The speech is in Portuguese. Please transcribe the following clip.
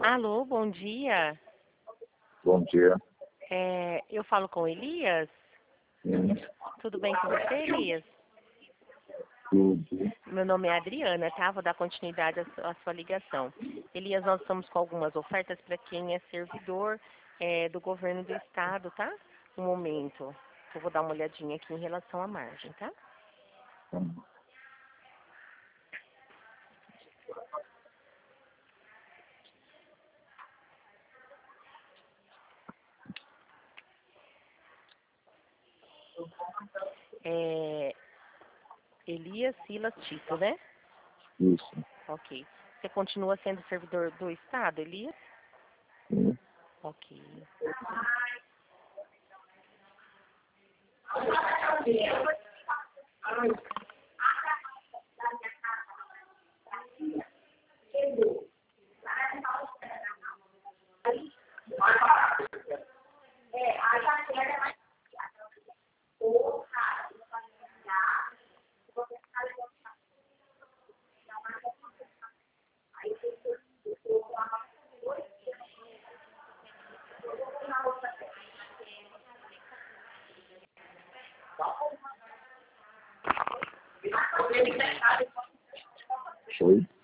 Alô, bom dia. Bom dia. Eu falo com Elias? Tudo bem com você, Elias? Tudo. Meu nome é Adriana, tá? Vou dar continuidade à sua ligação. Elias, nós estamos com algumas ofertas para quem é servidor do governo do estado, tá? Um momento. Eu vou dar uma olhadinha aqui em relação à margem, tá? Elias Silas Tito, né? Isso. Ok. Você continua sendo servidor do estado, Elias? Sim. Ok. Oi?